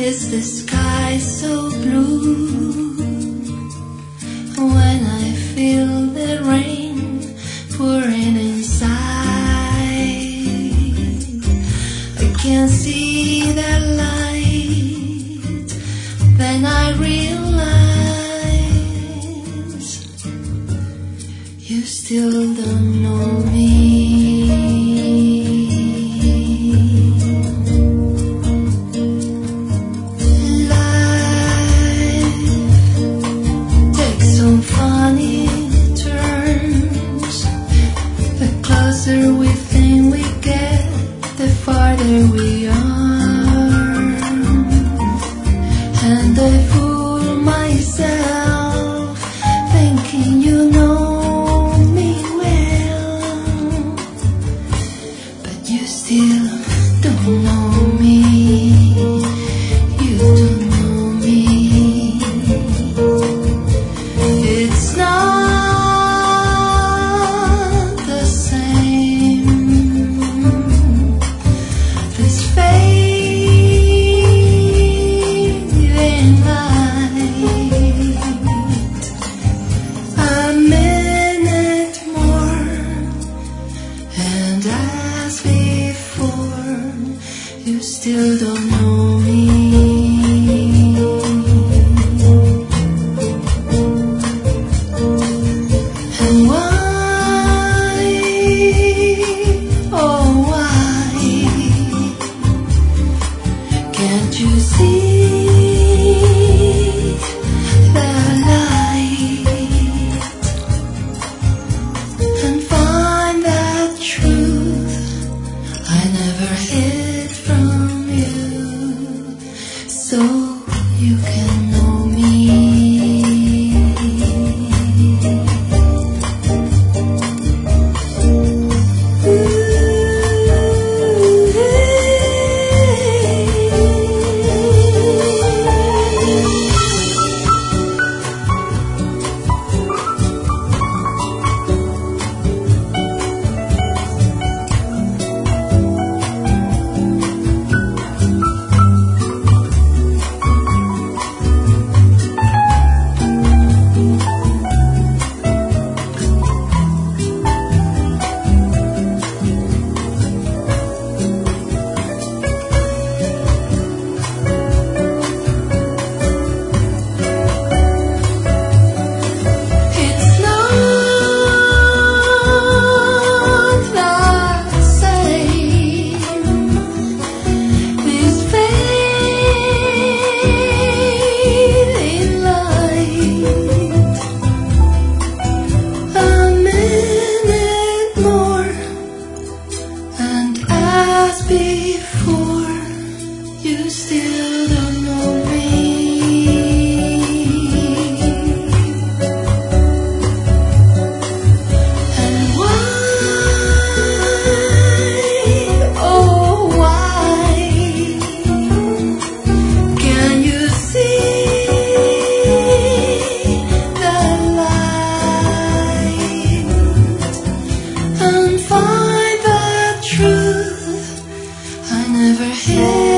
Is the sky so blue? When I feel the rain pouring inside, I can't see that light. Then I realize you still don't know me. Funny turns. The closer we think we get, the farther we are. And I fool myself, thinking you know me well, but you still don't know me. You don't know me. It's not the same. This fading light. A minute more, and as before, you still don't know me. Can't you see the light and find that truth I never hid from you, so you can know me? Before, you still don't know me. And why, oh why, can you see the light and find the truth I never hid?